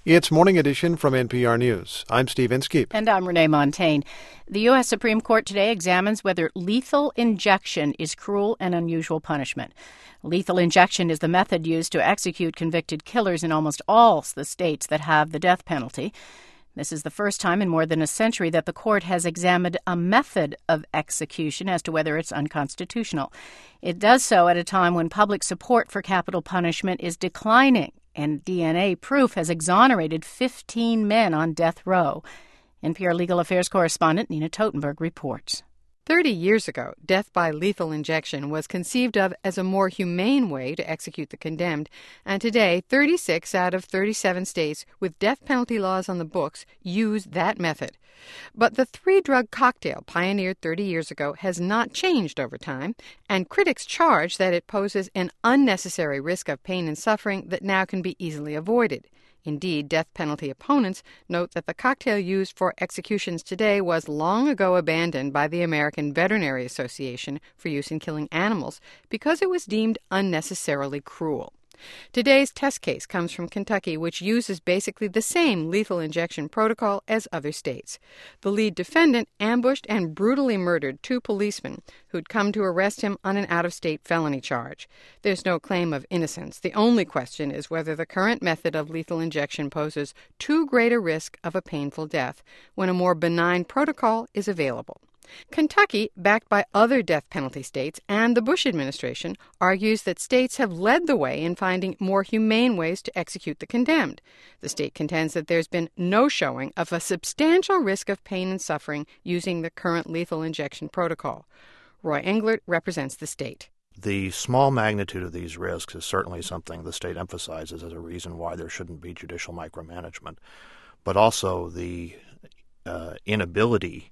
It's Morning Edition from NPR News. I'm Steve Inskeep. And I'm Renee Montagne. The U.S. Supreme Court today examines whether lethal injection is cruel and unusual punishment. Lethal injection is the method used to execute convicted killers in almost all the states that have the death penalty. This is the first time in more than a century that the court has examined a method of execution as to whether it's unconstitutional. It does so at a time when public support for capital punishment is declining, and DNA proof has exonerated 15 men on death row. NPR Legal Affairs correspondent Nina Totenberg reports. 30 years ago, death by lethal injection was conceived of as a more humane way to execute the condemned, and today 36 out of 37 states with death penalty laws on the books use that method. But the three-drug cocktail pioneered 30 years ago has not changed over time, and critics charge that it poses an unnecessary risk of pain and suffering that now can be easily avoided. Indeed, death penalty opponents note that the cocktail used for executions today was long ago abandoned by the American Veterinary Association for use in killing animals because it was deemed unnecessarily cruel. Today's test case comes from Kentucky, which uses basically the same lethal injection protocol as other states. The lead defendant ambushed and brutally murdered two policemen who'd come to arrest him on an out-of-state felony charge. There's no claim of innocence. The only question is whether the current method of lethal injection poses too great a risk of a painful death when a more benign protocol is available. Kentucky, backed by other death penalty states and the Bush administration, argues that states have led the way in finding more humane ways to execute the condemned. The state contends that there's been no showing of a substantial risk of pain and suffering using the current lethal injection protocol. Roy Englert represents the state. The small magnitude of these risks is certainly something the state emphasizes as a reason why there shouldn't be judicial micromanagement, but also the inability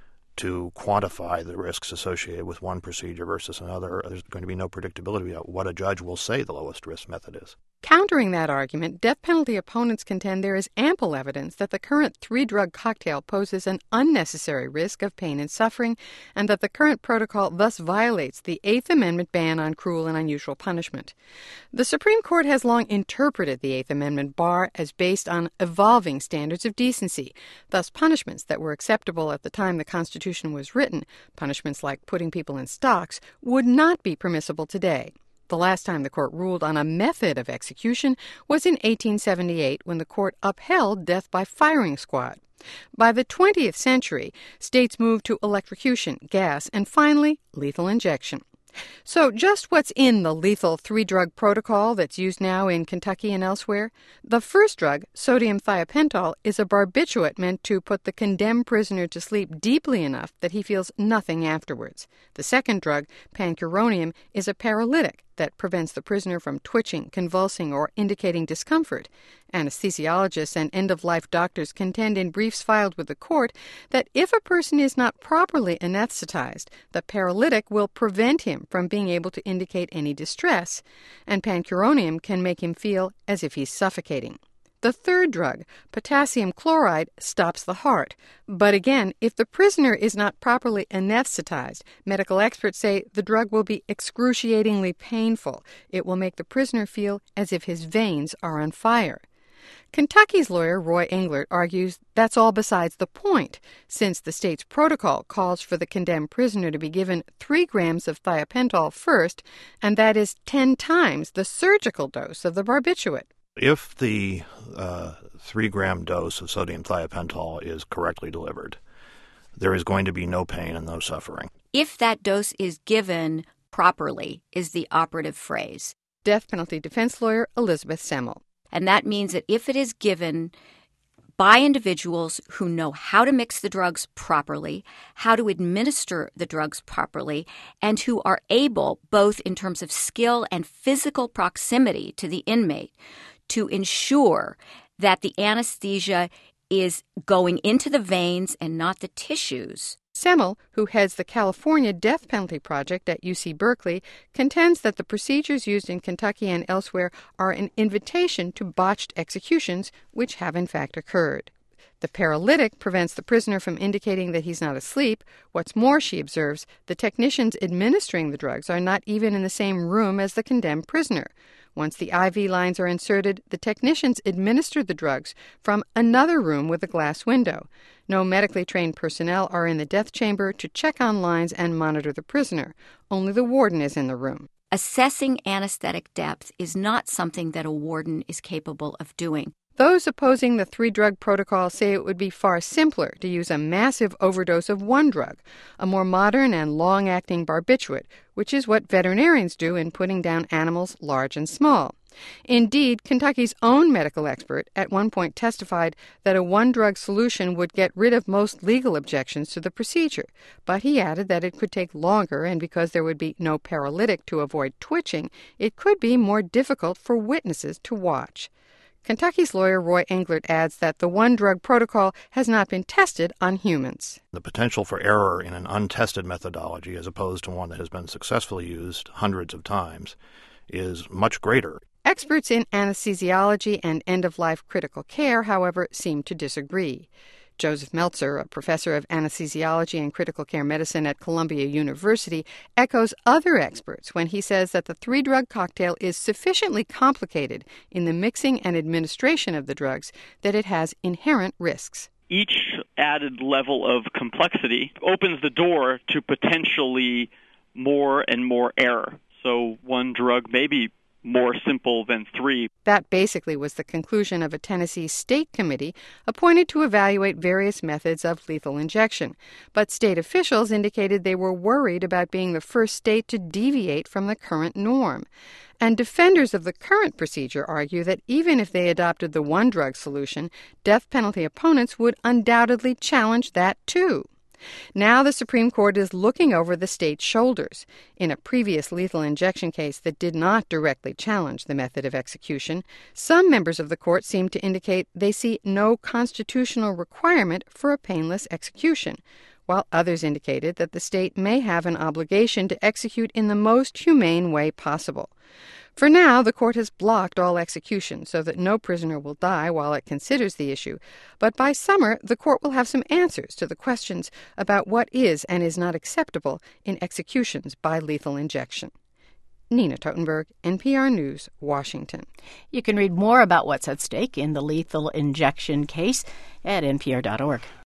to quantify the risks associated with one procedure versus another. There's going to be no predictability about what a judge will say the lowest risk method is. Countering that argument, death penalty opponents contend there is ample evidence that the current three-drug cocktail poses an unnecessary risk of pain and suffering, and that the current protocol thus violates the Eighth Amendment ban on cruel and unusual punishment. The Supreme Court has long interpreted the Eighth Amendment bar as based on evolving standards of decency. Thus, punishments that were acceptable at the time the Constitution was written, punishments like putting people in stocks, would not be permissible today. The last time the court ruled on a method of execution was in 1878 when the court upheld death by firing squad. By the 20th century, states moved to electrocution, gas, and finally, lethal injection. So just what's in the lethal three-drug protocol that's used now in Kentucky and elsewhere? The first drug, sodium thiopental, is a barbiturate meant to put the condemned prisoner to sleep deeply enough that he feels nothing afterwards. The second drug, pancuronium, is a paralytic that prevents the prisoner from twitching, convulsing, or indicating discomfort. Anesthesiologists and end-of-life doctors contend in briefs filed with the court that if a person is not properly anesthetized, the paralytic will prevent him from being able to indicate any distress, and pancuronium can make him feel as if he's suffocating. The third drug, potassium chloride, stops the heart. But again, if the prisoner is not properly anesthetized, medical experts say the drug will be excruciatingly painful. It will make the prisoner feel as if his veins are on fire. Kentucky's lawyer, Roy Englert, argues that's all besides the point, since the state's protocol calls for the condemned prisoner to be given 3 grams of thiopental first, and that is 10 times the surgical dose of the barbiturate. If the 3-gram dose of sodium thiopental is correctly delivered, there is going to be no pain and no suffering. If that dose is given properly is the operative phrase. Death penalty defense lawyer Elizabeth Semmel. And that means that if it is given by individuals who know how to mix the drugs properly, how to administer the drugs properly, and who are able, both in terms of skill and physical proximity to the inmate, to ensure that the anesthesia is going into the veins and not the tissues. Semmel, who heads the California Death Penalty Project at UC Berkeley, contends that the procedures used in Kentucky and elsewhere are an invitation to botched executions, which have in fact occurred. The paralytic prevents the prisoner from indicating that he's not asleep. What's more, she observes, the technicians administering the drugs are not even in the same room as the condemned prisoner. Once the IV lines are inserted, the technicians administer the drugs from another room with a glass window. No medically trained personnel are in the death chamber to check on lines and monitor the prisoner. Only the warden is in the room. Assessing anesthetic depth is not something that a warden is capable of doing. Those opposing the 3-drug protocol say it would be far simpler to use a massive overdose of one drug, a more modern and long-acting barbiturate, which is what veterinarians do in putting down animals large and small. Indeed, Kentucky's own medical expert at one point testified that a one-drug solution would get rid of most legal objections to the procedure, but he added that it could take longer, and because there would be no paralytic to avoid twitching, it could be more difficult for witnesses to watch. Kentucky's lawyer Roy Englert adds that the one-drug protocol has not been tested on humans. The potential for error in an untested methodology as opposed to one that has been successfully used hundreds of times is much greater. Experts in anesthesiology and end-of-life critical care, however, seem to disagree. Joseph Meltzer, a professor of anesthesiology and critical care medicine at Columbia University, echoes other experts when he says that the 3-drug cocktail is sufficiently complicated in the mixing and administration of the drugs that it has inherent risks. Each added level of complexity opens the door to potentially more and more error. So one drug may be more simple than 3. That basically was the conclusion of a Tennessee state committee appointed to evaluate various methods of lethal injection. But state officials indicated they were worried about being the first state to deviate from the current norm. And defenders of the current procedure argue that even if they adopted the one-drug solution, death penalty opponents would undoubtedly challenge that too. Now the Supreme Court is looking over the state's shoulders. In a previous lethal injection case that did not directly challenge the method of execution, some members of the court seem to indicate they see no constitutional requirement for a painless execution, while others indicated that the state may have an obligation to execute in the most humane way possible. For now, the court has blocked all execution so that no prisoner will die while it considers the issue. But by summer, the court will have some answers to the questions about what is and is not acceptable in executions by lethal injection. Nina Totenberg, NPR News, Washington. You can read more about what's at stake in the lethal injection case at npr.org.